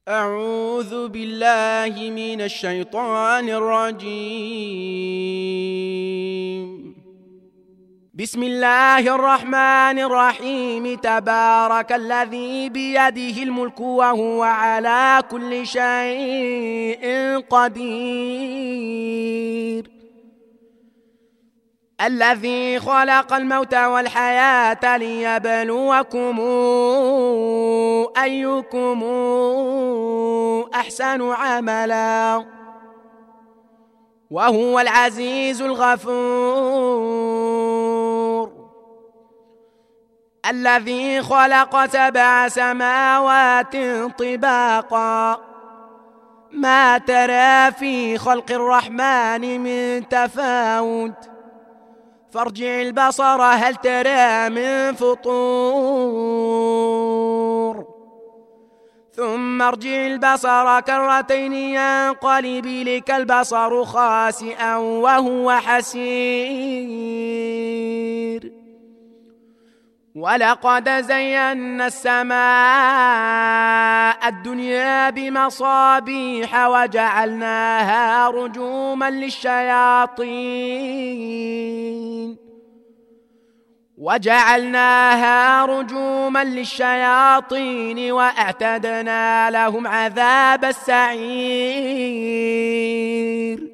أعوذ بالله من الشيطان الرجيم. بسم الله الرحمن الرحيم. تبارك الذي بيده الملك وهو على كل شيء قدير. الذي خلق الموت والحياة ليبلوكم أيكم أحسن عملا وهو العزيز الغفور. الذي خلق 7 سماوات طباقا ما ترى في خلق الرحمن من تفاوت فارجع البصر هل ترى من فطور ثم ارجع البصر كرتين ينقلب إليك البصر خاسئا وهو حسير. ولقد زينا السماء الدنيا بمصابيح وجعلناها رجوما للشياطين واعتدنا لهم عذاب السعير.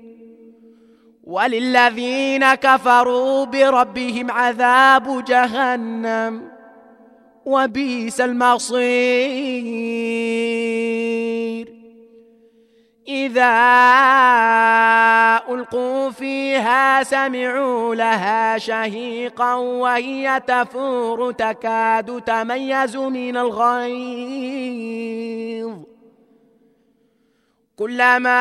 وللذين كفروا بربهم عذاب جهنم وبئس المصير. إذا ألقوا فيها سمعوا لها شهيقا وهي تفور تكاد تميز من الغيظ كلما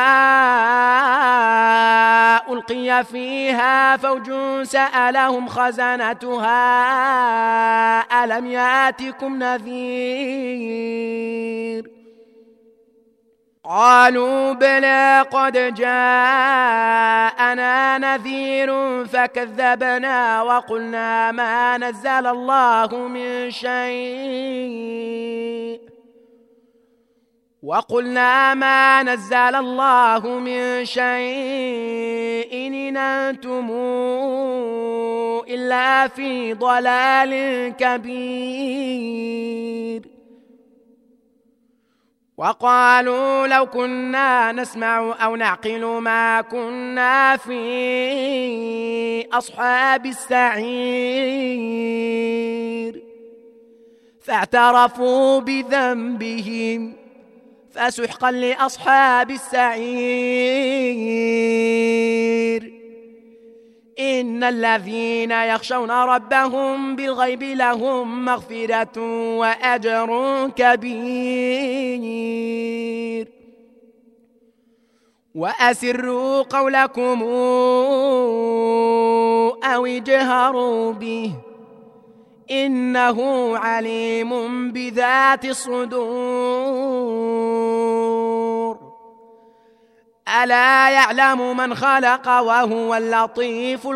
ألقي فيها فوج سألهم خزنتها ألم يأتكم نذير قالوا بلى قد جاءنا نذير فكذبنا وقلنا ما نزل الله من شيء إن أنتم إلا في ضلال كبير. وقالوا لو كنا نسمع أو نعقل ما كنا في أصحاب السعير فاعترفوا بذنبهم فسحقا لأصحاب السعير. إن الذين يخشون ربهم بالغيب لهم مغفرة وأجر كبير. وأسروا قولكم أو اجهروا به إنه عليم بذات الصدور. ألا يعلم من خلق وهو اللطيف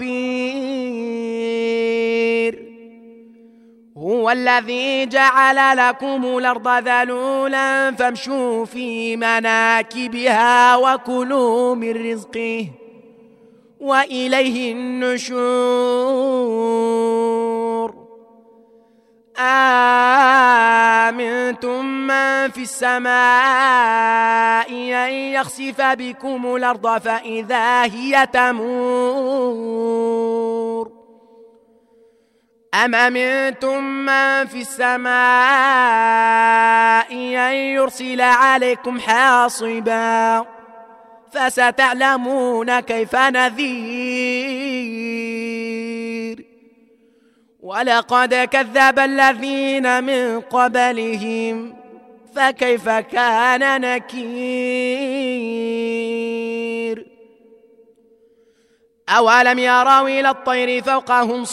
الخبير. هو الذي جعل لكم الأرض ذلولا فامشوا في مناكبها وكلوا من رزقه وإليه النشور. آمنتم من في السماء أن يخسف بكم الأرض فإذا هي تمور أم أمنتم من في السماء أن يرسل عليكم حاصبا فستعلمون كيف نذير. ولقد كذب الذين من قبلهم فكيف كان نكير. أولم يروا إلى الطير فوقهم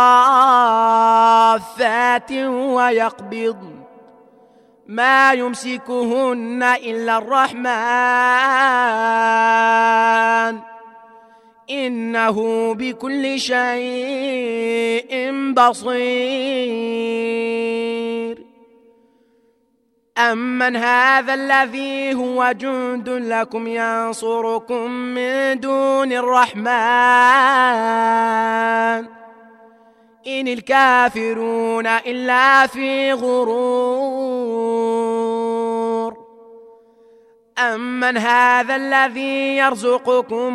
صافات ويقبض ما يمسكهن إلا الرحمن إنه بكل شيء بصير. أمن هذا الذي هو جند لكم ينصركم من دون الرحمن إن الكافرون إلا في غرور أمن هذا الذي يرزقكم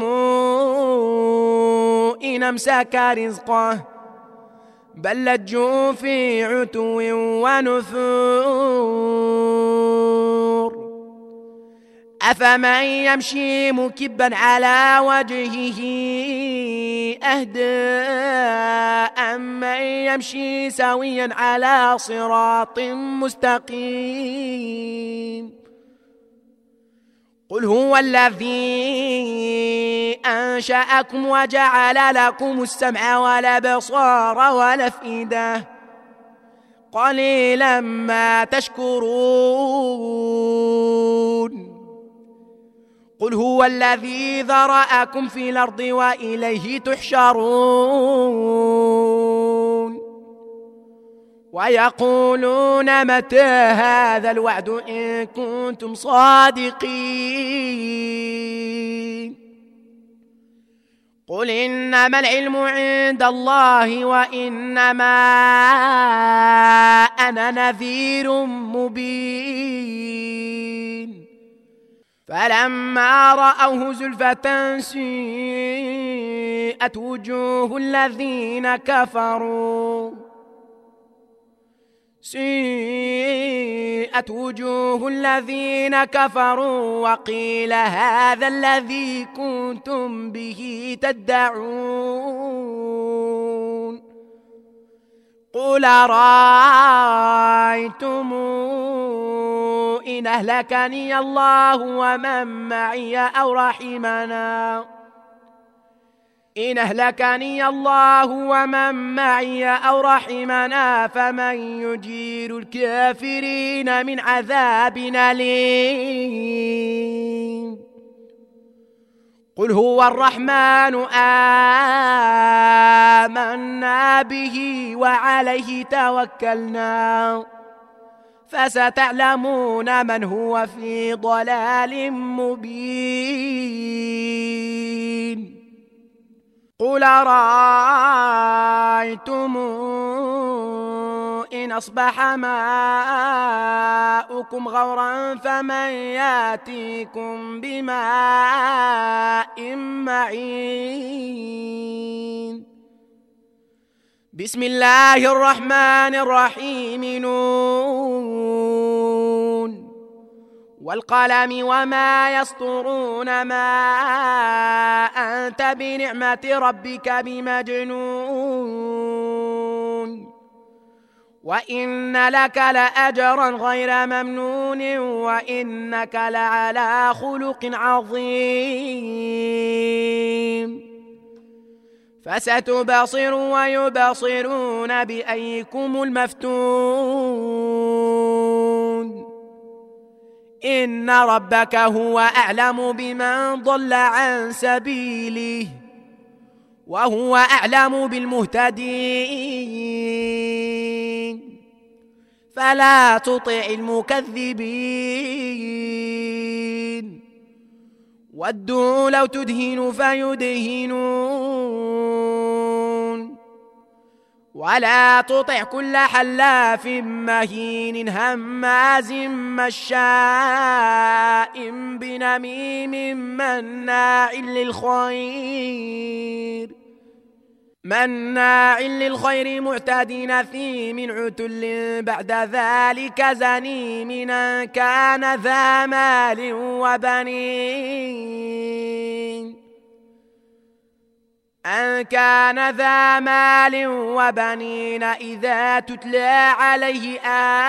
إن أمسك رزقه بل لجوا في عتو ونفور أفمن يمشي مكبا على وجهه أهدى أمن يمشي سويا على صراط مستقيم قل هو الذي أنشأكم وجعل لكم السمع والأبصار والأفئدة قليلا ما تشكرون قل هو الذي ذرأكم في الأرض وإليه تحشرون ويقولون متى هذا الوعد إن كنتم صادقين قل إنما العلم عند الله وإنما أنا نذير مبين فلما رأوه زلفة سيئت وجوه الذين كفروا وقيل هذا الذي كنتم به تدعون قل أرأيتم إن أهلكني الله ومن معي أو رحمنا فمن يجير الكافرين من عذاب أليم قل هو الرحمن آمنا به وعليه توكلنا فستعلمون من هو في ضلال مبين قل أرأيتم إن أصبح ماؤكم غورا فمن يأتيكم بماء معين بسم الله الرحمن الرحيم نون والقلم وما يسطرون ما أنت بنعمة ربك بمجنون وإن لك لأجرا غير ممنون وإنك لعلى خلق عظيم فستبصر ويبصرون بأيكم المفتون إن ربك هو أعلم بمن ضل عن سبيله وهو أعلم بالمهتدين فلا تطع المكذبين ودوا لو تدهن فيدهنون ولا تطع كل حلاف مهين هماز مشاء بنميم مناع للخير معتد نثيم عتل بعد ذلك زنيم أن كان ذا مال وبنين إذا تتلى عليه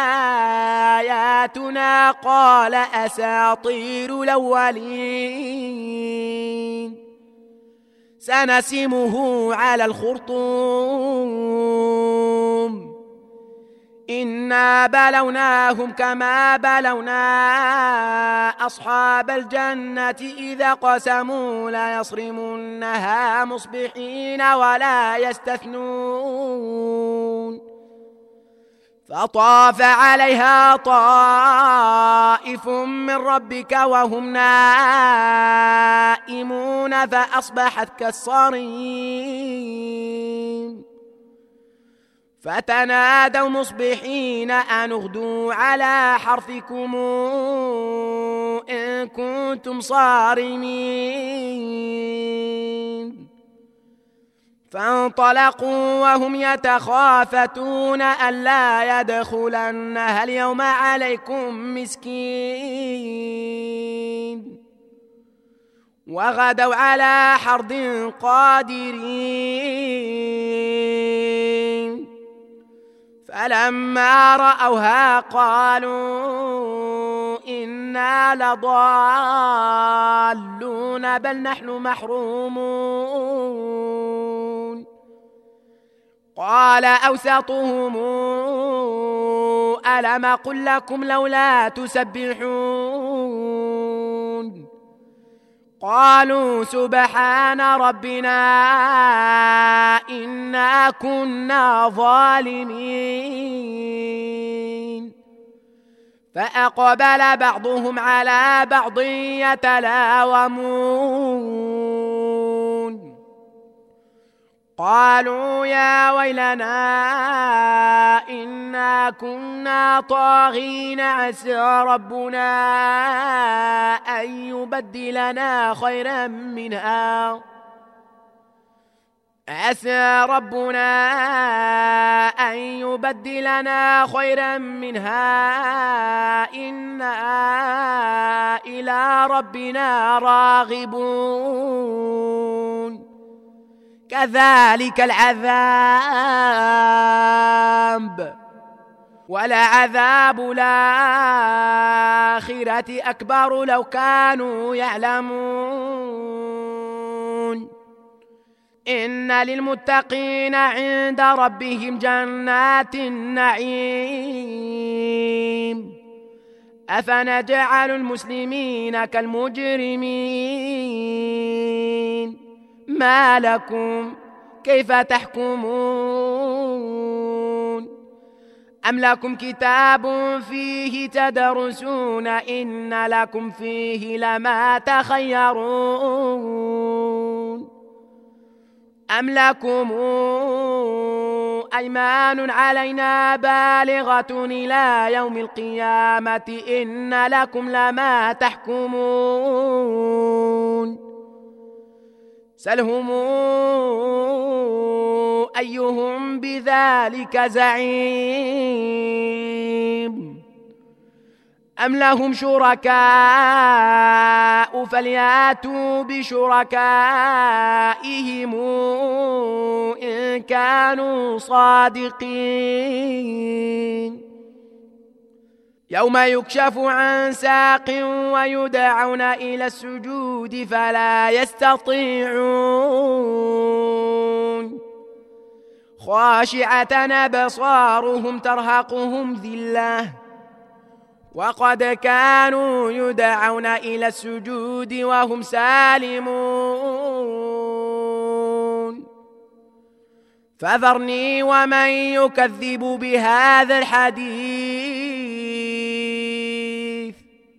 آياتنا قال أساطير الأولين سنسمه على الخرطوم إنا بلوناهم كما بلونا أصحاب الجنة إذا قسموا ليصرمنها مصبحين ولا يستثنون فطاف عليها طائف من ربك وهم نائمون فأصبحت كالصريم فتنادوا مصبحين أن اغدوا على حرثكم إن كنتم صارمين فانطلقوا وهم يتخافتون ألا يدخلنها اليوم عليكم مسكين وغدوا على حرد قادرين فلما رأوها قالوا إنا لضالون بل نحن محرومون قال أوسطهم ألم أقل لكم لولا تسبحون قالوا سبحان ربنا إنا كنا ظالمين فأقبل بعضهم على بعض يتلاومون قالوا يا ويلنا إنا كنا طاغين عسى ربنا أن يبدلنا خيرا منها عسى ربنا أن يبدلنا خيرا منها إنا إلى ربنا راغبون كذلك العذاب ولعذاب الآخرة أكبر لو كانوا يعلمون إن للمتقين عند ربهم جنات النعيم أفنجعل المسلمين كالمجرمين ما لكم كيف تحكمون أم لكم كتاب فيه تدرسون إن لكم فيه لما تخيرون أم لكم أيمان علينا بالغة إلى يوم القيامة إن لكم لما تحكمون سلهم أيهم بذلك زعيم أم لهم شركاء فلياتوا بشركائهم إن كانوا صادقين يوم يكشف عن ساق ويدعون إلى السجود فلا يستطيعون خاشعة أبصارهم ترهقهم ذلة وقد كانوا يدعون إلى السجود وهم سالمون فذرني ومن يكذب بهذا الحديث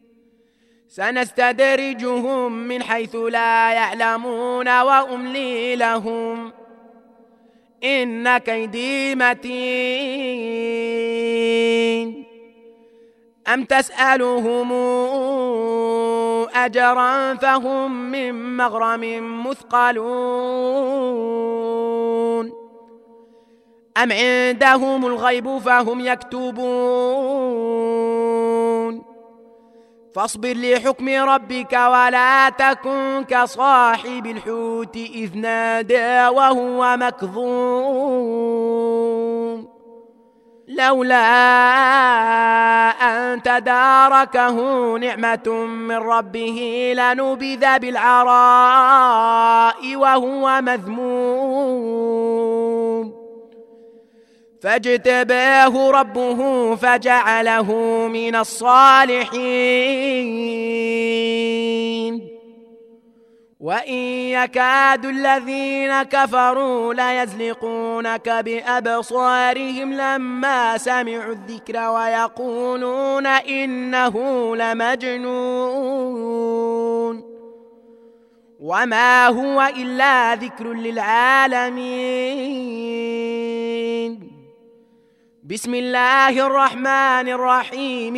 سنستدرجهم من حيث لا يعلمون وأملي لهم إن كيدي متين أم تسألهم أجرا فهم من مغرم مثقلون أم عندهم الغيب فهم يكتبون فاصبر لحكم ربك ولا تكن كصاحب الحوت إذ نادى وهو مكظوم لولا أن تداركه نعمة من ربه لنبذ بالعراء وهو مذموم فاجتباه ربه فجعله من الصالحين وإن يكاد الذين كفروا ليزلقونك بأبصارهم لما سمعوا الذكر ويقولون إنه لمجنون وما هو إلا ذكر للعالمين. بسم الله الرحمن الرحيم.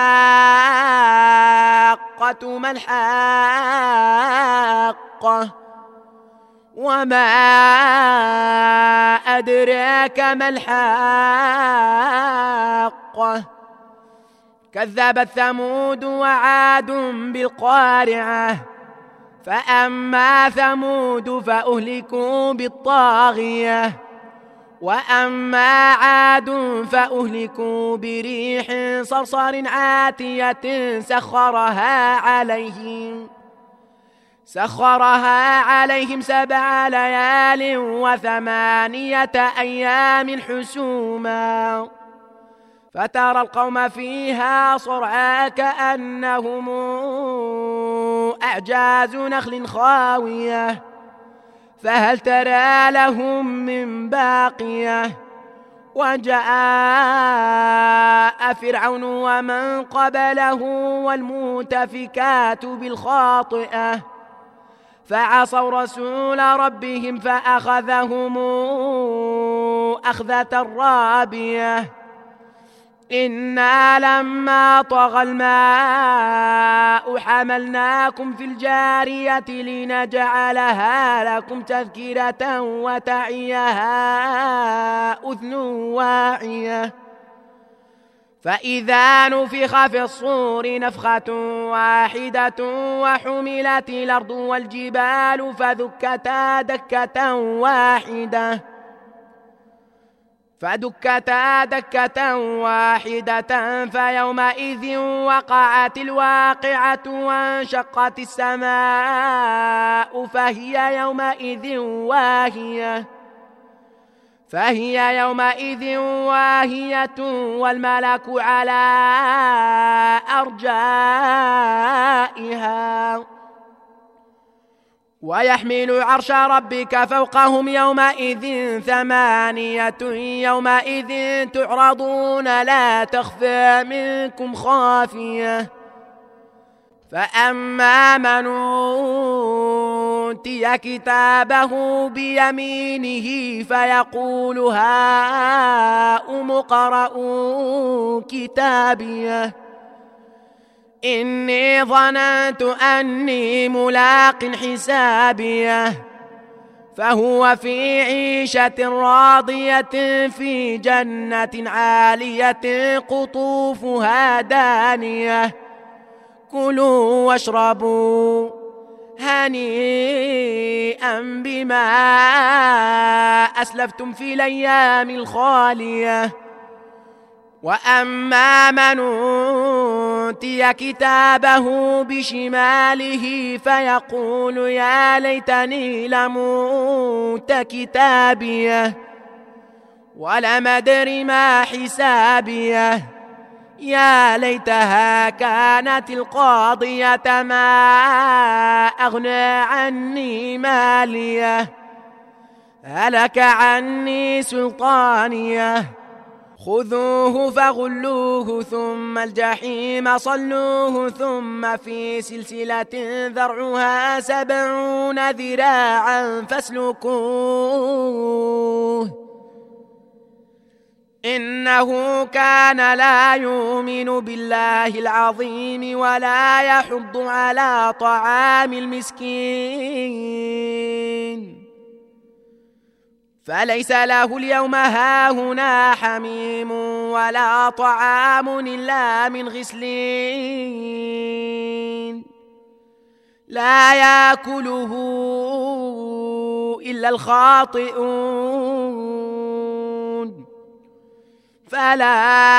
الحاقة ما الحاقة وما أدراك ما الحاقة. كذبت ثمود وعاد بالقارعة فأما ثمود فأهلكوا بالطاغية وأما عاد فأهلكوا بريح صرصر عاتية سخرها عليهم 7 ليال و8 أيام حسوما فترى القوم فيها صرعى كأنهم أعجاز نخل خاوية فهل ترى لهم من باقية. وجاء فرعون ومن قبله والمؤتفكات بالخاطئة فعصوا رسول ربهم فأخذهم أخذة رابية. إنا لما طغى الماء حملناكم في الجارية لنجعلها لكم تذكرة وتعيها أذن واعية. فإذا نفخ في الصور نفخة واحدة وحملت الأرض والجبال فدكتا دكة واحدة فيومئذ وقعت الواقعة وانشقت السماء فهي يومئذ واهية والملك على أرجائها ويحمل عرش ربك فوقهم يومئذ 8 يومئذ تعرضون لا تخفى منكم خافية. فأما من أوتي كتابه بيمينه فيقول هاؤم اقرءوا كتابيه إني ظننت أني ملاق حسابيه فهو في عيشة راضية في جنة عالية قطوفها دانية كلوا واشربوا هنيئا بما أسلفتم في الأيام الخالية. وأما من أوتي كتابه بشماله فيقول يا ليتني لموت كتابيه ولم أدر ما حسابيه يا ليتها كانت القاضية ما أغنى عني ماليه هلك عني سلطانيه خذوه فغلوه ثم الجحيم صلوه ثم في سلسلة ذرعها 70 ذراعا فاسلكوه إنه كان لا يؤمن بالله العظيم ولا يحض على طعام المسكين فليس له اليوم هاهنا حميم ولا طعام إلا من غسلين لا يأكله إلا الخاطئون. فلا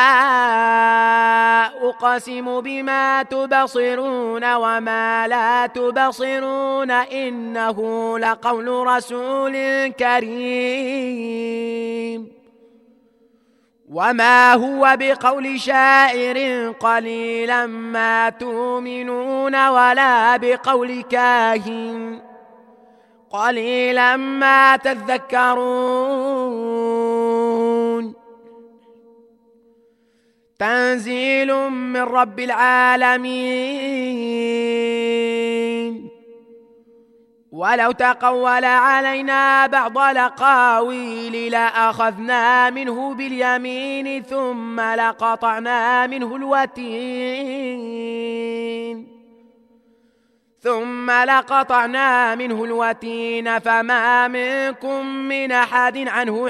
أقسم بما تبصرون وما لا تبصرون إنه لقول رسول كريم وما هو بقول شاعر قليلا ما تؤمنون ولا بقول كاهن قليلا ما تذكرون تنزيل من رب العالمين ولو تقول علينا بعض الأقاويل لأخذنا منه باليمين ثم لقطعنا منه الوتين فما منكم من أحد عنه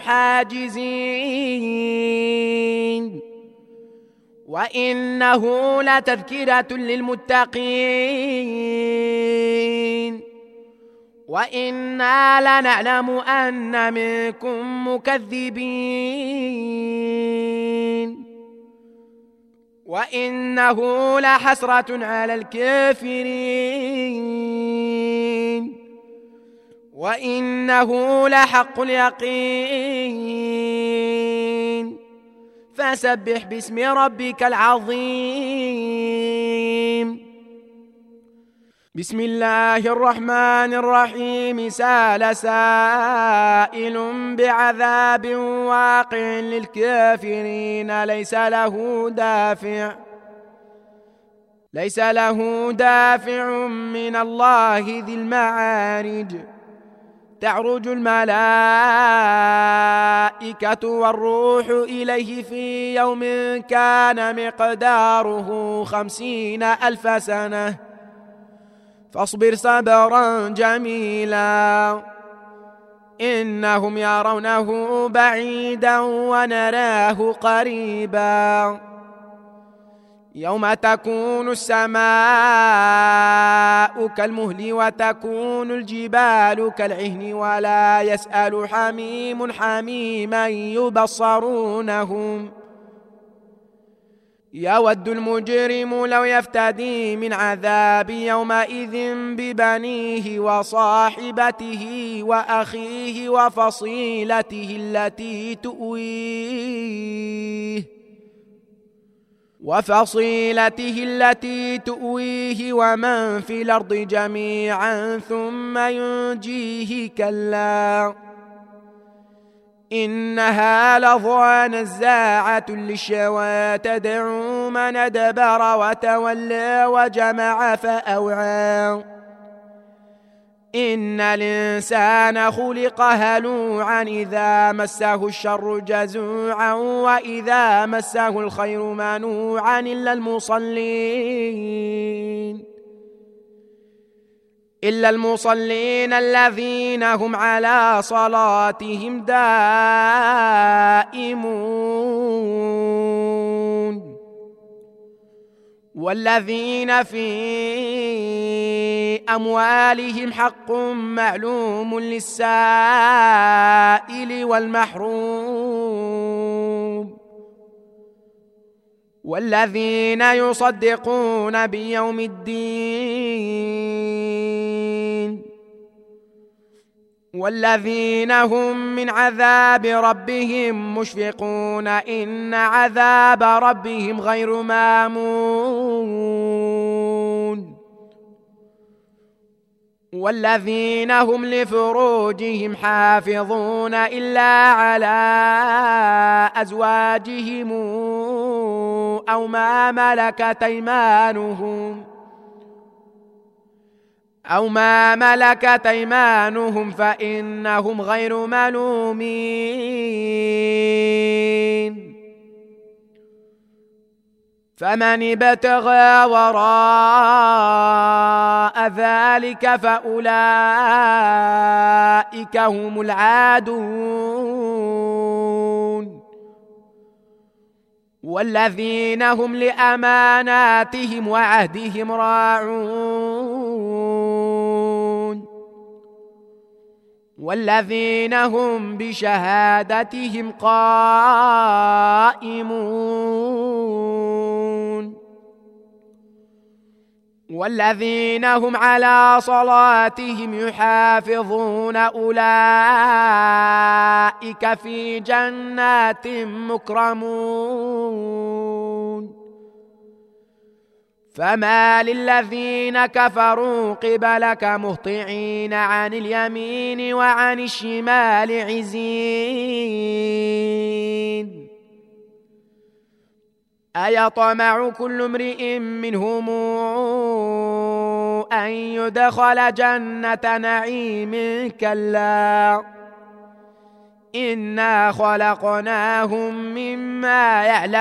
حاجزين وإنه لتذكرة للمتقين وإنا لنعلم أن منكم مكذبين وإنه لحسرة على الكافرين وإنه لحق اليقين فسبح باسم ربك العظيم. بسم الله الرحمن الرحيم. سأل سائل بعذاب واقع للكافرين ليس له دافع من الله ذي المعارج تعرج الملائكة والروح إليه في يوم كان مقداره 50,000 سنة فاصبر صبرا جميلا إنهم يرونه بعيدا ونراه قريبا يوم تكون السماء كالمهل وتكون الجبال كالعهن ولا يسأل حميم حميما يبصرونهم يود المجرم لو يفتدي من عذاب يومئذ ببنيه وصاحبته وأخيه وفصيلته التي تؤويه ومن في الأرض جميعا ثم ينجيه كلا إنها لظى نزاعة للشوى تدعو من أدبر وتولى وجمع فأوعى إن الإنسان خلق هلوعا إذا مسه الشر جزوعا وإذا مسه الخير منوعا إلا المصلين الذين هم على صلاتهم دائمون والذين في أموالهم حق معلوم للسائل والمحروم والذين يصدقون بيوم الدين والذين هم من عذاب ربهم مشفقون إن عذاب ربهم غير مامون والذين هم لفروجهم حافظون إلا على أزواجهم أو ما ملكت أيمانهم فإنهم غير ملومين فمن ابتغى وراء ذلك فأولئك هم العادون والذين هم لأماناتهم وعهدهم راعون والذين هم بشهادتهم قائمون والذين هم على صلاتهم يحافظون أولئك في جنات مكرمون فما للذين كفروا قبلك مهطعين عن اليمين وعن الشمال عزين أيطمع كل امرئ منهم أن يدخل جنة نعيم كلا إنا خلقناهم مما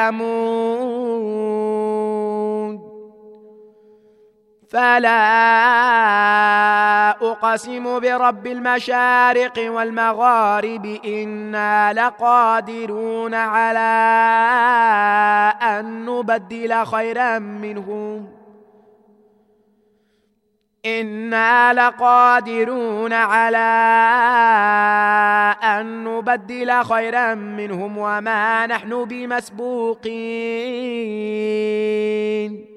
يعلمون فلا أقسم برب المشارق والمغارب إنا لقادرون على أن نبدل خيرا منهم إنا لقادرون على أن نبدل خيرا منهم وما نحن بمسبوقين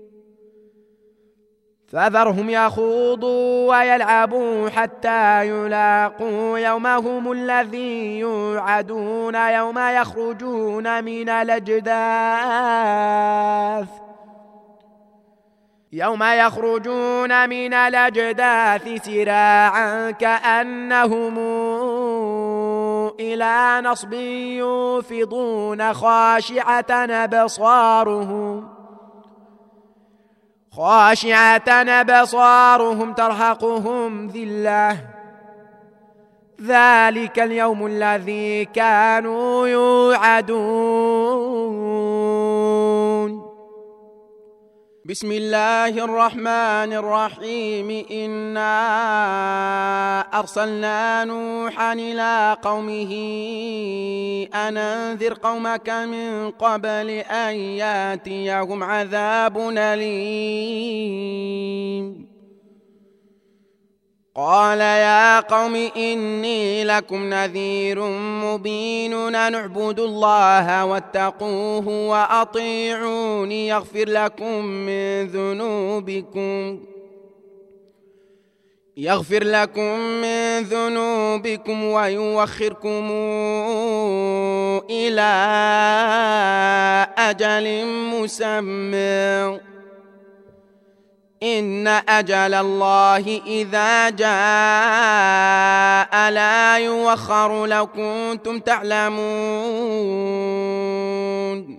فذرهم يخوضوا ويلعبوا حتى يلاقوا يومهم الذي يوعدون يوم يخرجون من الأجداث سراعا كأنهم إلى نصب يوفضون خاشعة أبصارهم ترهقهم ذلة ذلك اليوم الذي كانوا يوعدون بسم الله الرحمن الرحيم إنا أرسلنا نوحا إلى قومه أن أنذر قومك من قبل أن يأتيهم عذاب أليم قال يا قوم إني لكم نذير مبين أن اعبدوا الله واتقوه وأطيعوني يغفر لكم من ذنوبكم ويوخركم إلى أجل مسمى إن أجل الله إذا جاء لا يوخر لو كنتم تعلمون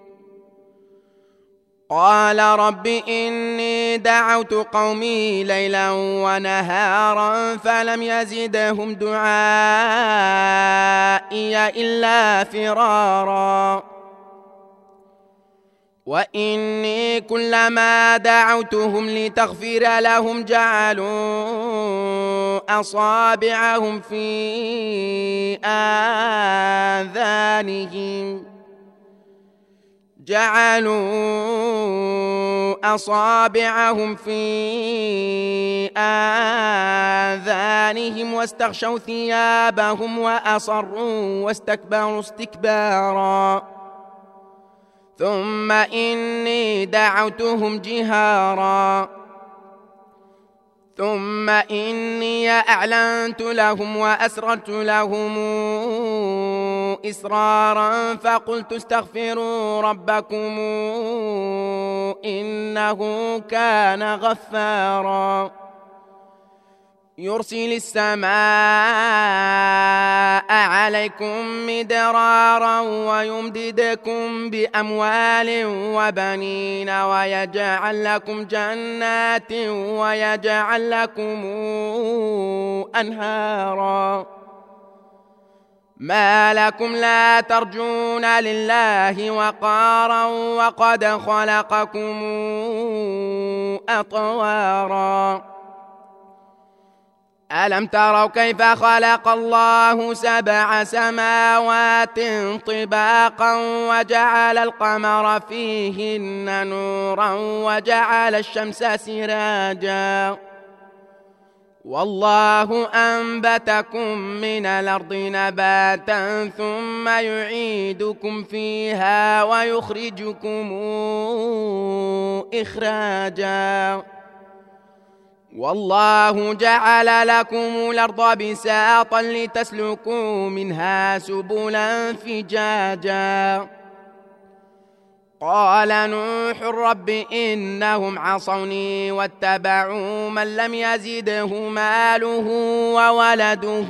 قال رب إني دعوت قومي ليلا ونهارا فلم يزدهم دعائي إلا فرارا وإني كلما دعوتهم لتغفر لهم جعلوا أصابعهم في آذانهم واستغشوا ثيابهم وأصروا واستكبروا استكبارا ثم إني دعوتهم جهارا ثم إني أعلنت لهم وأسررت لهم إسرارا فقلت استغفروا ربكم إنه كان غفارا يرسل السماء عليكم مدرارا ويمددكم بأموال وبنين ويجعل لكم جنات ويجعل لكم أنهارا ما لكم لا ترجون لله وقارا وقد خلقكم أطوارا ألم تروا كيف خلق الله 7 سماوات طباقا وجعل القمر فيهن نورا وجعل الشمس سراجا والله أنبتكم من الأرض نباتا ثم يعيدكم فيها ويخرجكم إخراجا والله جعل لكم الأرض بساطا لتسلكوا منها سبلا فجاجا قال نوح رب إنهم عصوني واتبعوا من لم يزده ماله وولده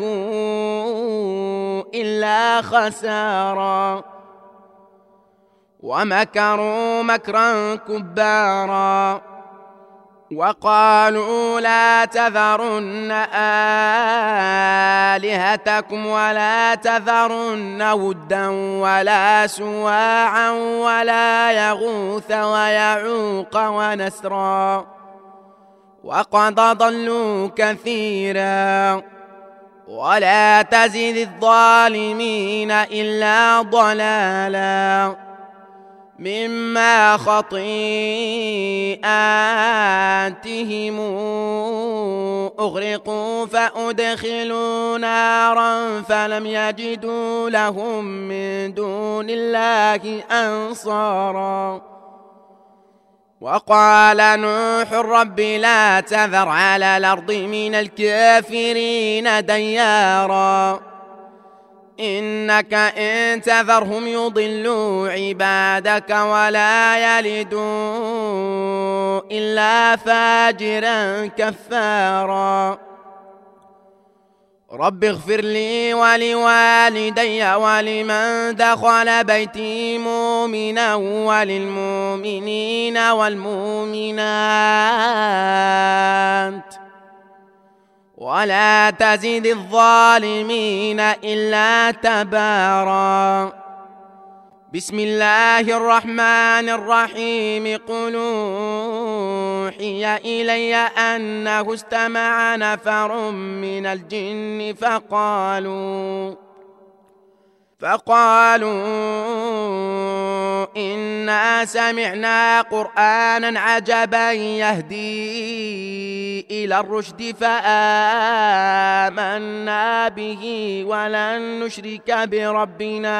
إلا خسارا ومكروا مكرا كبارا وقالوا لا تذرن آلهتكم ولا تذرن ودا ولا سواعا ولا يغوث ويعوق ونسرا وقد ضلوا كثيرا ولا تزد الظالمين إلا ضلالا مما خطيئاتهم أغرقوا فأدخلوا نارا فلم يجدوا لهم من دون الله أنصارا وقال نوح رب لا تذر على الأرض من الكافرين ديارا إنك إن تذرهم يضلوا عبادك ولا يلدوا إلا فاجرا كفارا رب اغفر لي ولوالدي ولمن دخل بيتي مؤمنا وللمؤمنين والمؤمنات ولا تزد الظالمين إلا تبارا بسم الله الرحمن الرحيم قل أوحي إلي أنه استمع نفر من الجن فقالوا إنا سمعنا قرآنا عجبا يهدي إلى الرشد فآمنا به ولن نشرك بربنا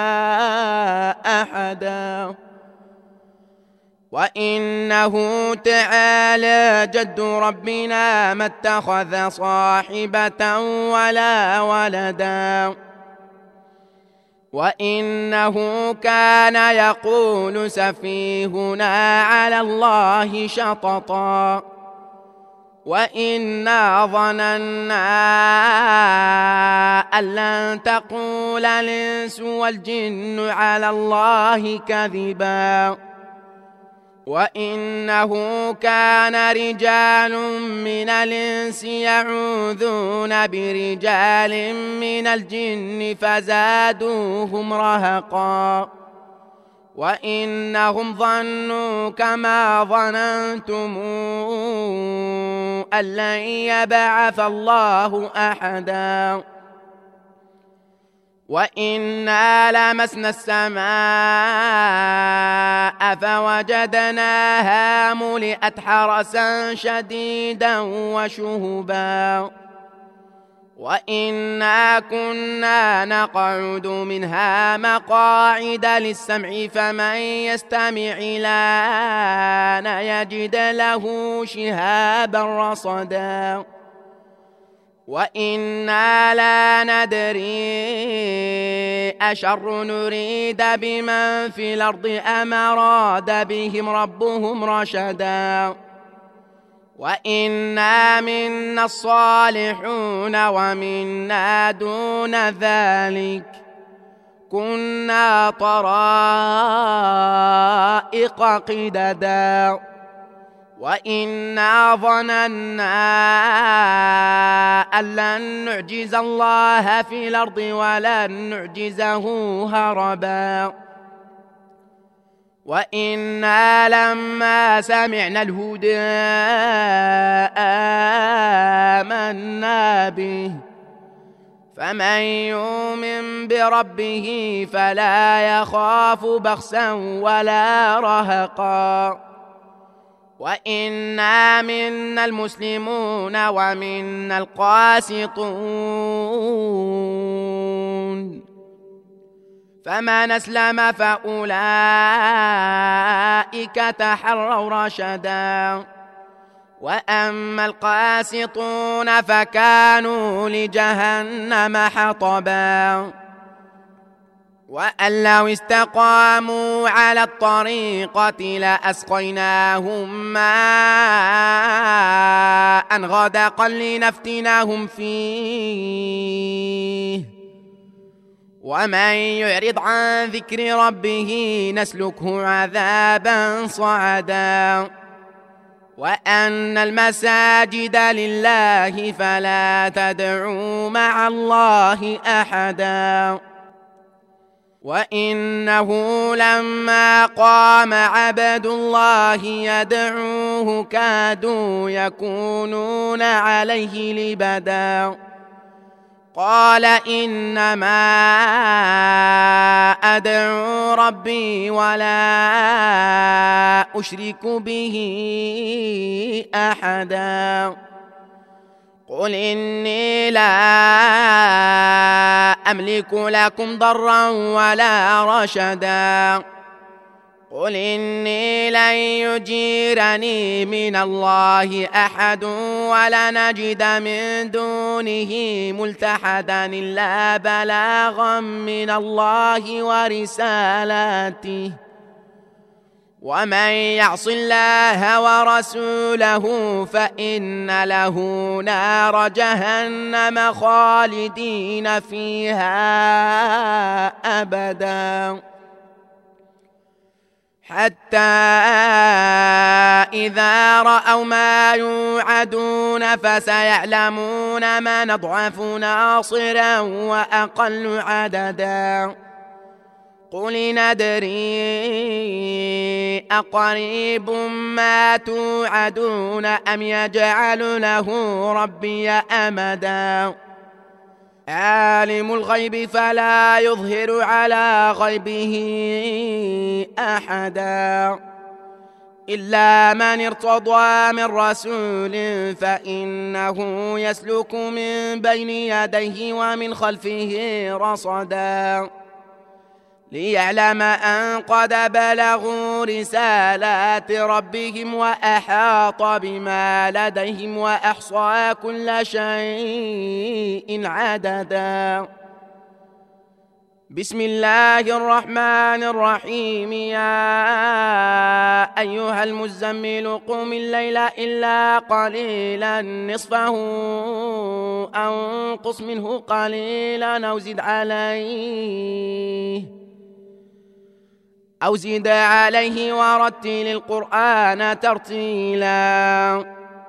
أحدا وإنه تعالى جد ربنا ما اتخذ صاحبة ولا ولدا وإنه كان يقول سفيهنا على الله شططا وإنا ظننا أن لن تقول الإنس والجن على الله كذبا وإنه كان رجال من الإنس يعوذون برجال من الجن فزادوهم رهقا وإنهم ظنوا كما ظننتم أن لن يبعث الله أحدا وإنا لمسنا السماء فوجدناها ملئت حرسا شديدا وشهبا وإنا كنا نقعد منها مقاعد للسمع فمن يستمع الآن يجد له شهابا رصدا وإنا لا ندري أشر نريد بمن في الأرض أم أراد بهم ربهم رشدا وإنا منا الصالحون ومنا دون ذلك كنا طرائق قددا وإنا ظننا أن لن نعجز الله في الأرض ولن نعجزه هربا وإنا لما سمعنا الهدى آمنا به فمن يؤمن بربه فلا يخاف بخسا ولا رهقا وإنا منا المسلمون ومنا القاسطون فمن أسلم فأولئك تحروا رشدا وأما القاسطون فكانوا لجهنم حطبا وأن لو استقاموا على الطريقة لأسقيناهم ماء غدقا لنفتنهم فيه ومن يعرض عن ذكر ربه نسلكه عذابا صعدا وأن المساجد لله فلا تدعوا مع الله أحدا وإنه لما قام عبد الله يدعوه كادوا يكونون عليه لبدا قال إنما أدعو ربي ولا أشرك به أحدا قل إني لا أملك لكم ضرا ولا رشدا قل إني لن يجيرني من الله أحد ولنجد من دونه ملتحدا إلا بلاغا من الله ورسالاته ومن يعص الله ورسوله فإن له نار جهنم خالدين فيها أبدا حتى إذا رأوا ما يوعدون فسيعلمون من أضعف ناصرا وأقل عددا قل ندري أقريب ما توعدون أم يجعل له ربي أمدا عالم الغيب فلا يظهر على غيبه أحدا إلا من ارتضى من رسول فإنه يسلك من بين يديه ومن خلفه رصدا ليعلم أن قد بلغوا رسالات ربهم وأحاط بما لديهم وأحصى كل شيء عددا بسم الله الرحمن الرحيم يا أيها المزمل قم الليل إلا قليلا نصفه أو انقص منه قليلا أو زد عليه ورتل القرآن ترتيلا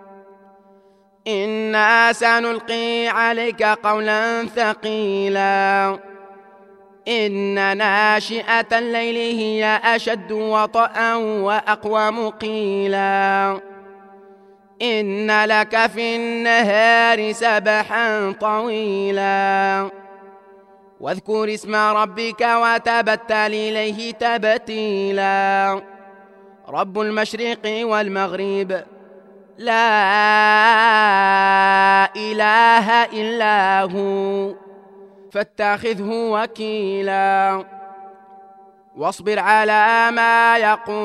إنا سنلقي عليك قولا ثقيلا إن ناشئة الليل هي أشد وطئا وأقوم قيلا إن لك في النهار سبحا طويلا واذكر اسم ربك وتبتل إليه تبتيلا رب المشرق والمغرب لا إله إلا هو فاتخذه وكيلا واصبر على ما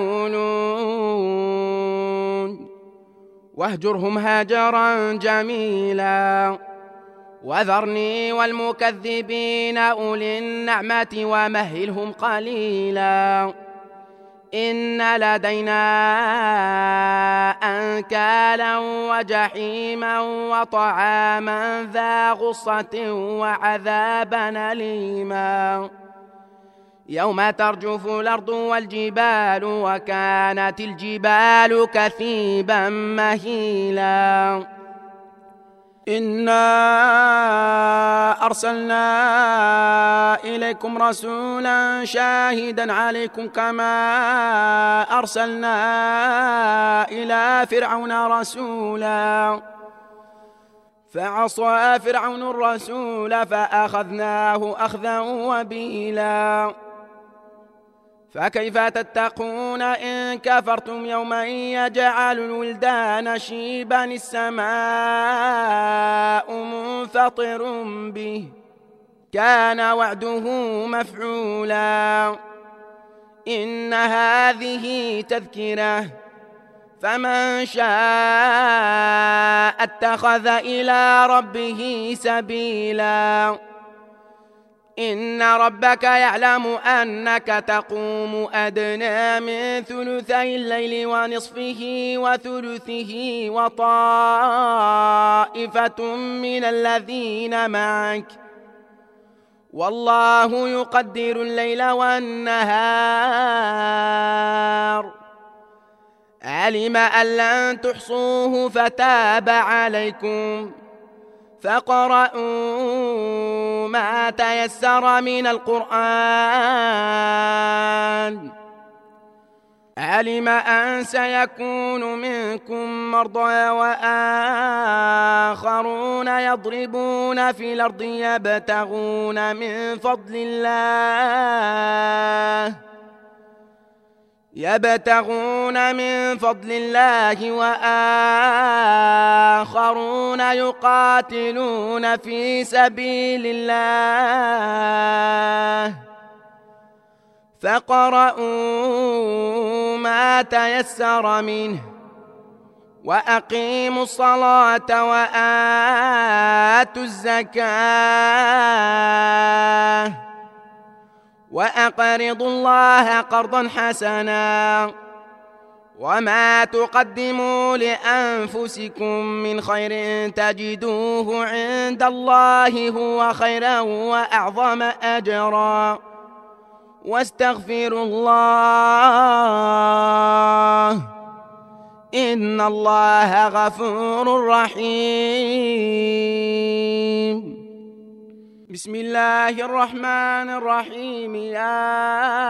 يقولون واهجرهم هجرا جميلا وذرني والمكذبين أولي النعمة ومهلهم قليلا إن لدينا أنكالا وجحيما وطعاما ذا غصة وعذابا أليما يوم ترجف الأرض والجبال وكانت الجبال كثيبا مهيلا إنا أرسلنا إليكم رسولا شاهدا عليكم كما أرسلنا إلى فرعون رسولا فعصى فرعون الرسول فأخذناه أخذا وبيلا فكيف تتقون إن كفرتم يوما يجعل الولدان شيبا السماء منفطر به كان وعده مفعولا إن هذه تذكرة فمن شاء اتخذ إلى ربه سبيلا إن ربك يعلم أنك تقوم أدنى من ثلثي الليل ونصفه وثلثه وطائفة من الذين معك والله يقدر الليل والنهار علم أن لن تحصوه فتاب عليكم فاقرؤوا ما تيسر من القرآن علم أن سيكون منكم مرضى وآخرون يضربون في الأرض يبتغون من فضل الله وآخرون يقاتلون في سبيل الله فاقرؤوا ما تيسر منه وأقيموا الصلاة وآتوا الزكاة وأقرضوا الله قرضا حسنا وما تقدموا لأنفسكم من خير تجدوه عند الله هو خيرا وأعظم أجرا واستغفروا الله إن الله غفور رحيم. بسم الله الرحمن الرحيم. يا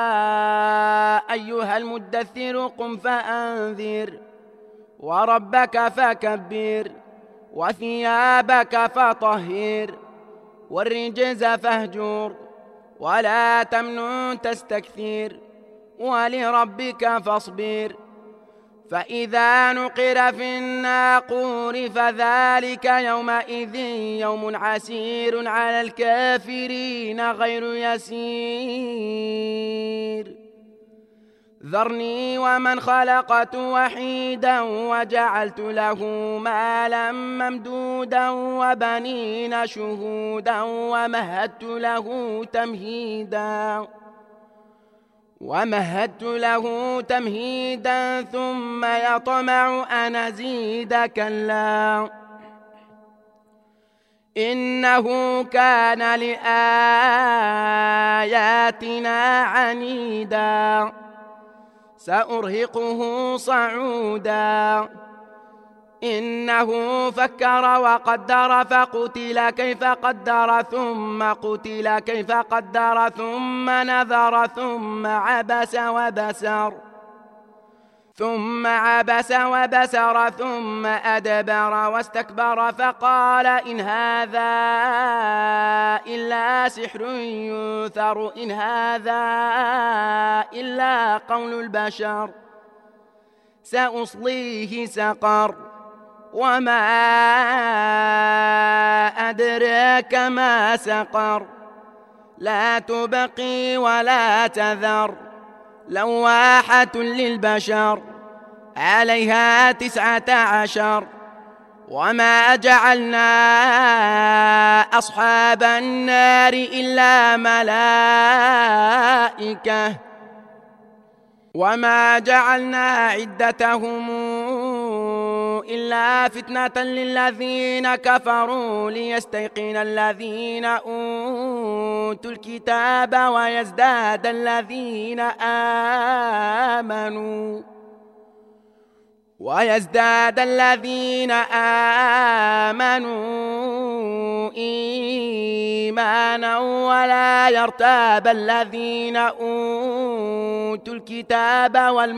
أيها المدثر قم فأنذر وربك فكبر وثيابك فطهر والرجز فاهجر ولا تمنن تستكثر ولربك فاصبر فإذا نقر في الناقور فذلك يومئذ يوم عسير على الكافرين غير يسير ذرني ومن خلقت وحيدا وجعلت له مالا ممدودا وبنين شهودا ومهدت له تمهيدا ثم يطمع أن أزيد كلا إنه كان لآياتنا عنيدا سأرهقه صعودا إنه فكر وقدر فقتل كيف قدر ثم قتل كيف قدر ثم نذر ثم عبس وبسر ثم أدبر واستكبر فقال إن هذا إلا سحر يؤثر إن هذا إلا قول البشر سأصليه سقر وما أدراك ما سقر لا تبقي ولا تذر لواحة للبشر عليها 19 وما جعلنا أصحاب النار إلا ملائكة وما جعلنا عدتهم إلا فتنة للذين كفروا ليستيقن الذين أوتوا الكتاب ويزداد الذين آمنوا إيمانا ولا يرتاب الذين أوتوا الكتاب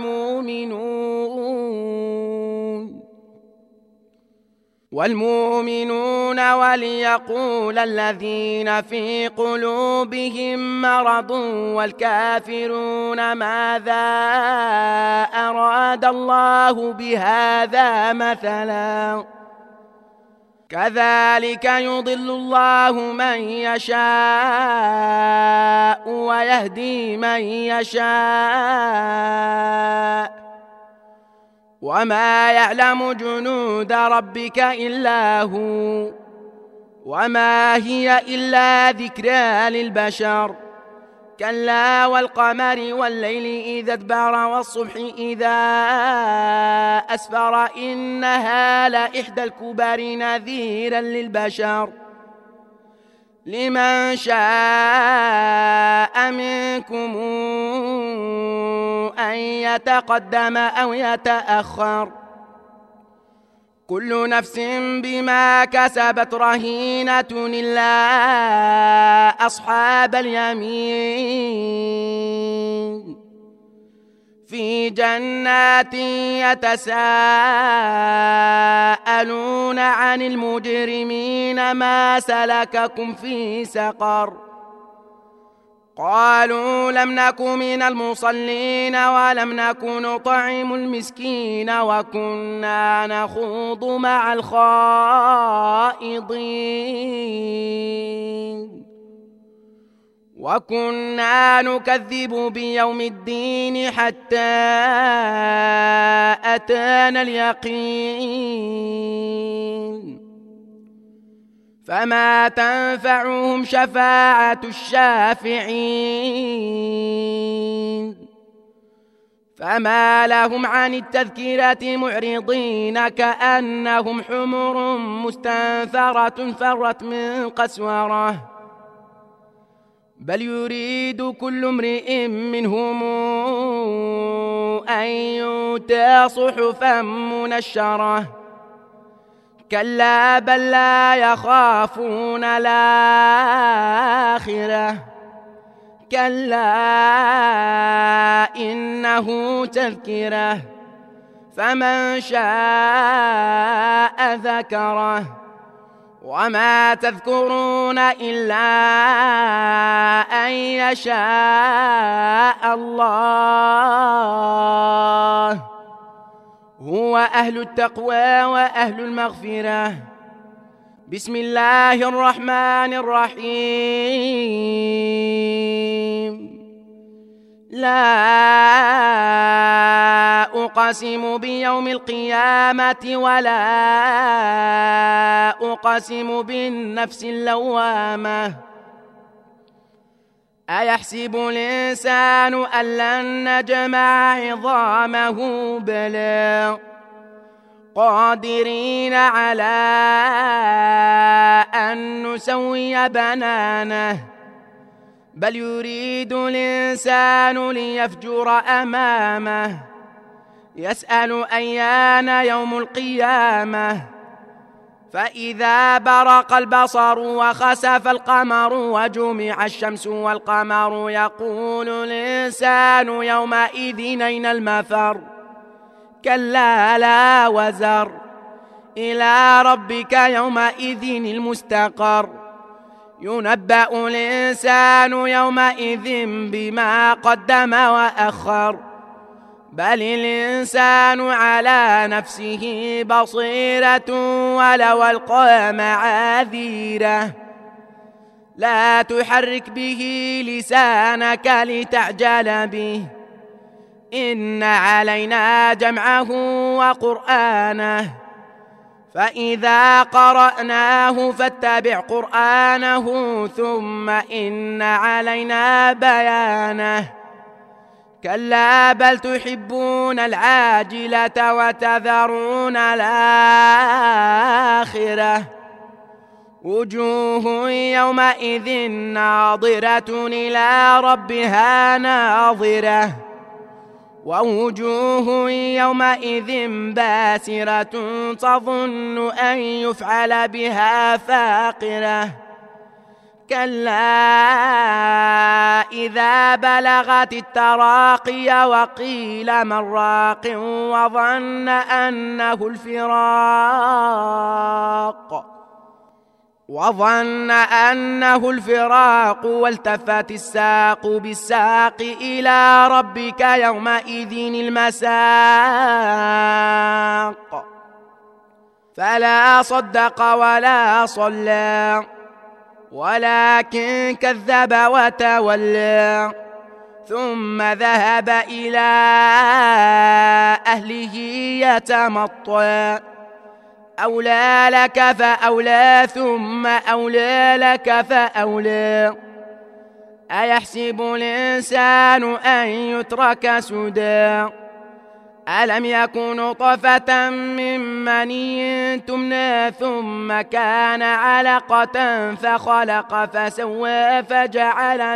والمؤمنون وليقول الذين في قلوبهم مرض والكافرون ماذا أراد الله بهذا مثلا كذلك يضل الله من يشاء ويهدي من يشاء وما يعلم جنود ربك إلا هو وما هي إلا ذكرى للبشر كلا والقمر والليل إذا ادبر والصبح إذا أسفر إنها لإحدى الكبر نذيرا للبشر لمن شاء منكم أن يتقدم أو يتأخر كل نفس بما كسبت رهينة إلا أصحاب اليمين في جنات يتساءلون عن المجرمين ما سلككم في سقر قالوا لم نك من المصلين ولم نك نطعم المسكين وكنا نخوض مع الخائضين وكنا نكذب بيوم الدين حتى أتانا اليقين فما تنفعهم شفاعة الشافعين فما لهم عن التذكرة معرضين كأنهم حمر مستنفرة فرت من قسورة بل يريد كل امرئ منهم أن يؤتى صحفا منشرة كلا بل لا يخافون الآخرة كلا إنه تذكرة فمن شاء ذكره وما تذكرون إلا أن يشاء الله هو أهل التقوى وأهل المغفرة بسم الله الرحمن الرحيم لا أقسم بيوم القيامة ولا أقسم بالنفس اللوامة أيحسب الإنسان أن لن نجمع عظامه بلى قادرين على أن نسوي بنانه بل يريد الإنسان ليفجر أمامه يسأل أيان يوم القيامة فإذا برق البصر وخسف القمر وجمع الشمس والقمر يقول الإنسان يومئذ أين المفر كلا لا وزر إلى ربك يومئذ المستقر ينبأ الإنسان يومئذ بما قدم وأخر بل الإنسان على نفسه بصيرة ولو ألقى معاذيره لا تحرك به لسانك لتعجل به إن علينا جمعه وقرآنه فإذا قرأناه فاتبع قرآنه ثم إن علينا بيانه كلا بل تحبون العاجلة وتذرون الآخرة وجوه يومئذ ناظرة إلى ربها ناظرة ووجوه يومئذ باسرة تظن أن يفعل بها فاقرة كلا إذا بلغت التراقي وقيل من راق وظن أنه الفراق والتفت الساق بالساق إلى ربك يومئذ المساق فلا صدق ولا صلى ولكن كذب وتولى ثم ذهب إلى أهله يتمطى أولى لك فأولى ثم أولى لك فأولى أيحسب الإنسان أن يترك سدى ألم يكن نطفة من مني تمنى ثم كان علقة فخلق فسوى فجعل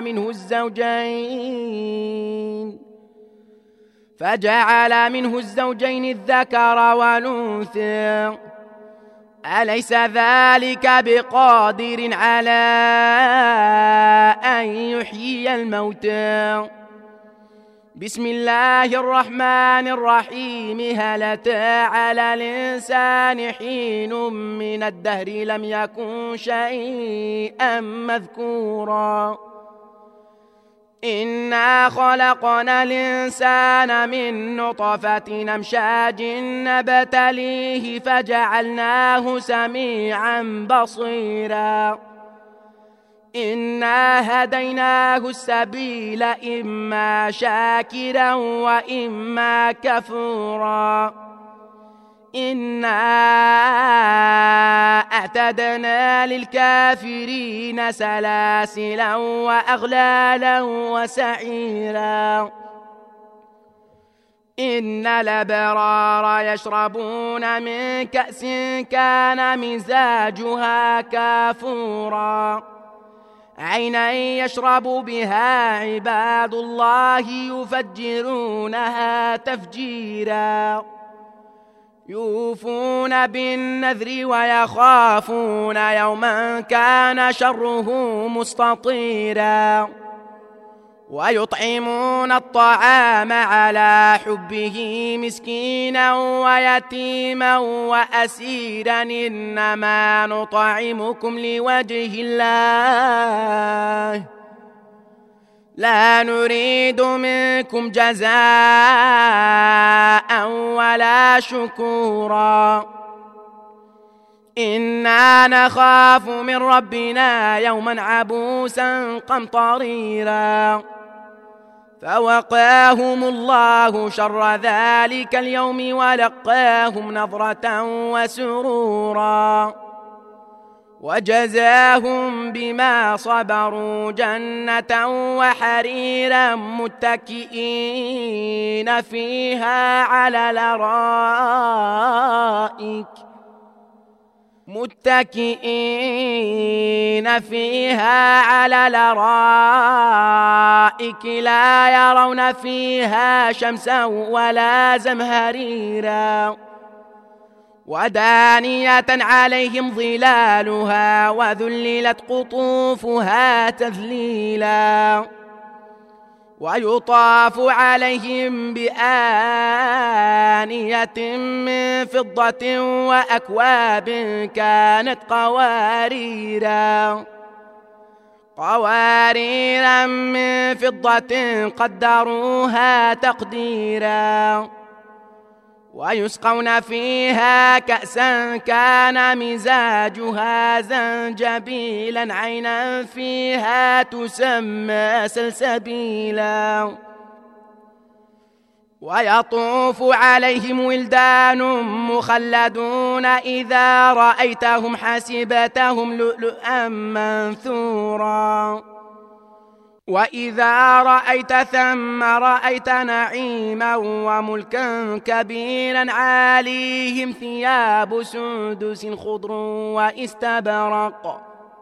منه الزوجين الذكر والأنثى أليس ذلك بقادر على أن يحيي الموتى بسم الله الرحمن الرحيم هل أتى على الإنسان حين من الدهر لم يكن شيئا مذكورا إنا خلقنا الإنسان من نطفة أمشاج نبتليه فجعلناه سميعا بصيرا إنا هديناه السبيل إما شاكرا وإما كفورا إنا أعتدنا للكافرين سلاسلا وأغلالا وسعيرا إن الأبرار يشربون من كأس كان مزاجها كافورا عينا يشرب بها عباد الله يفجرونها تفجيرا يوفون بالنذر ويخافون يوما كان شره مستطيرا ويطعمون الطعام على حبه مسكينا ويتيما وأسيرا إنما نطعمكم لوجه الله لا نريد منكم جزاء ولا شكورا إنا نخاف من ربنا يوما عبوسا قمطريرا فوقاهم الله شر ذلك اليوم ولقاهم نظرة وسرورا وجزاهم بما صبروا جنة وحريرا متكئين فيها على الأرائك لا يرون فيها شمسا ولا زمهريرا ودانية عليهم ظلالها وذللت قطوفها تذليلا ويطاف عليهم بآنية من فضة وأكواب كانت قواريرا من فضة قدروها تقديرا ويسقون فيها كأسا كان مزاجها زنجبيلا عينا فيها تسمى سلسبيلا ويطوف عليهم ولدان مخلدون إذا رأيتهم حسبتهم لؤلؤا منثورا وإذا رأيت ثم رأيت نعيما وملكا كبيرا عاليهم ثياب سندس خضر واستبرق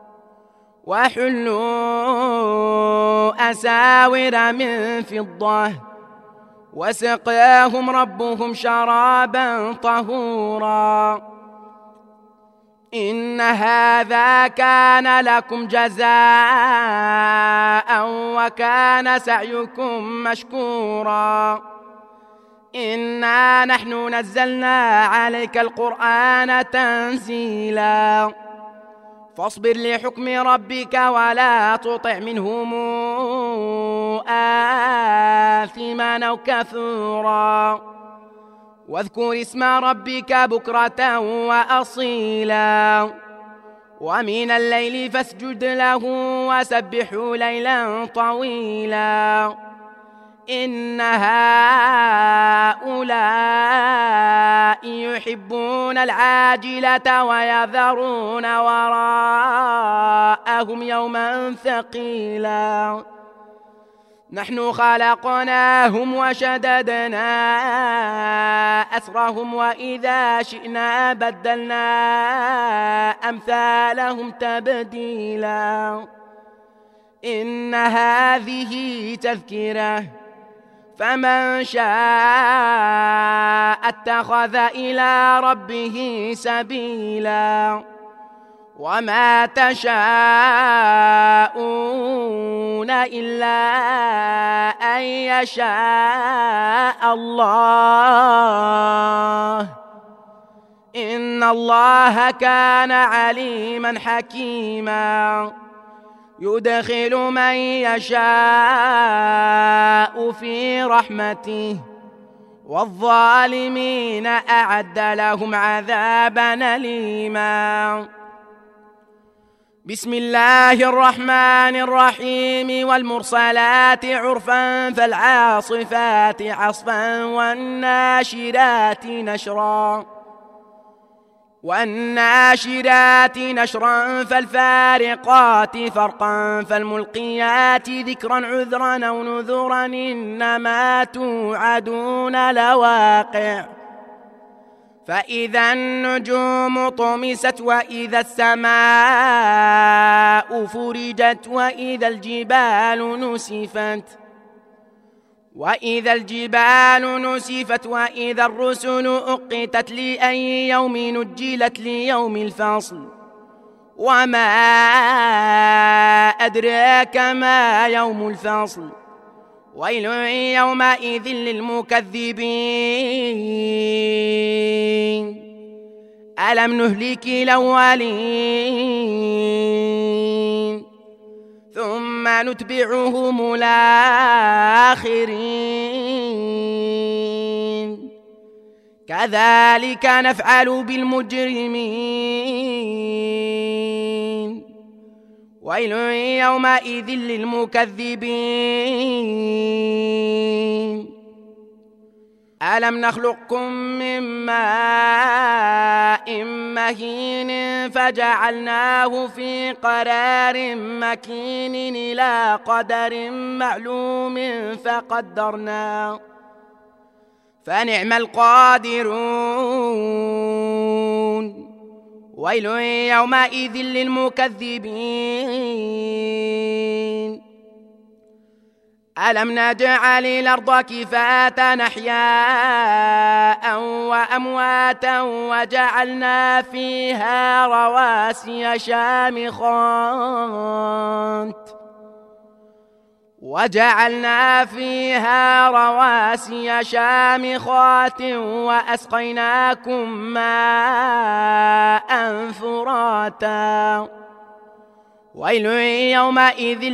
وحلوا أساور من فضة وسقاهم ربهم شرابا طهورا إن هذا كان لكم جزاء وكان سعيكم مشكورا إنا نحن نزلنا عليك القرآن تنزيلا فاصبر لحكم ربك ولا تطع منهم آثما أو كفورا واذكر اسم ربك بكرة وأصيلا ومن الليل فاسجد له وسبحه ليلا طويلا إن هؤلاء يحبون العاجلة ويذرون وراءهم يوما ثقيلا نحن خلقناهم وشددنا أسرهم وإذا شئنا بدلنا أمثالهم تبديلا إن هذه تذكرة فمن شاء اتخذ إلى ربه سبيلا وما تشاءون إلا أن يشاء الله إن الله كان عليما حكيما يدخل من يشاء في رحمته والظالمين أعد لهم عذابا أليما بسم الله الرحمن الرحيم والمرسلات عرفا فالعاصفات عصفا والناشرات نشرا فالفارقات فرقا فالملقيات ذكرا عذرا أو نذرا إنما توعدون لواقع فإذا النجوم طمست وإذا السماء فرجت وإذا الجبال نسفت وإذا الرسل أقتت لأي يوم نجلت ليوم الفصل وما أدراك ما يوم الفصل ويل يومئذ للمكذبين ألم نهلك الأولين ثم نتبعهم الآخرين كذلك نفعل بالمجرمين ويل يومئذ للمكذبين ألم نخلقكم من ماء مهين فجعلناه في قرار مكين إلى قدر معلوم فقدرنا فنعم القادرون ويل يومئذ للمكذبين ألم نجعل الأرض كفاة أحياء وأمواتا وجعلنا فيها رواسي شامخات وأسقيناكم ماء فراتا ويل يومئذ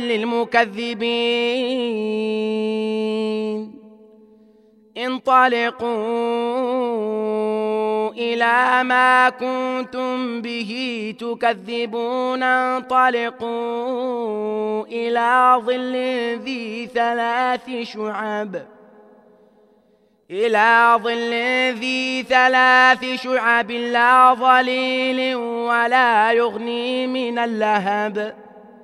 للمكذبين انطلقوا إلى ما كنتم به تكذبون انطلقوا إلى ظل ذي ثلاث شعب لا ظليل ولا يغني من اللهب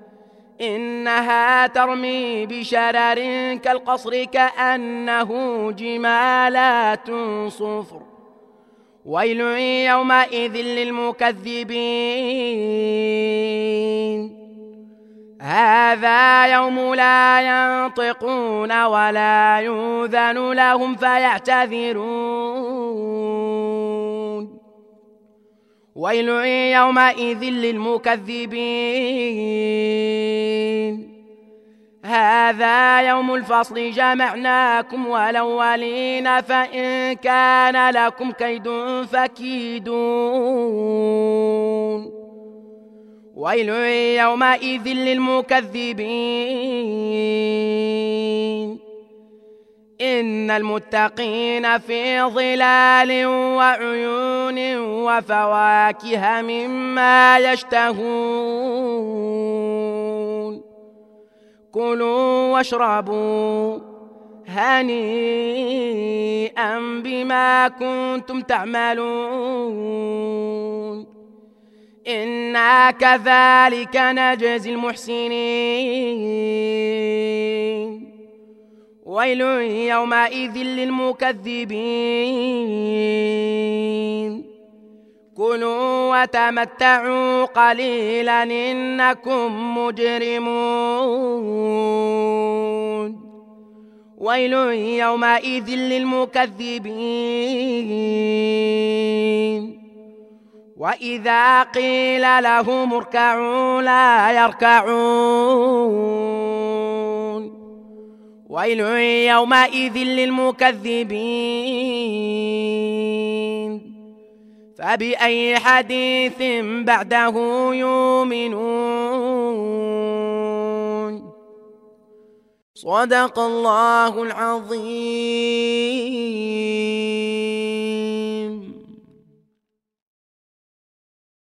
إنها ترمي بشرر كالقصر كأنه جمالات صفر ويل يومئذ للمكذبين هذا يوم لا ينطقون ولا يؤذن لهم فيعتذرون ويل يومئذ للمكذبين هذا يوم الفصل جمعناكم والأولين فإن كان لكم كيد فكيدون ويل يومئذ للمكذبين إن المتقين في ظلال وعيون وفواكه مما يشتهون كلوا واشربوا هنيئا بما كنتم تعملون إنا كذلك نجزي المحسنين ويل يومئذ للمكذبين كلوا وتمتعوا قليلا إنكم مجرمون ويل يومئذ للمكذبين وإذا قيل لهم اركعوا لا يركعون ويل يومئذ للمكذبين فبأي حديث بعده يؤمنون صدق الله العظيم.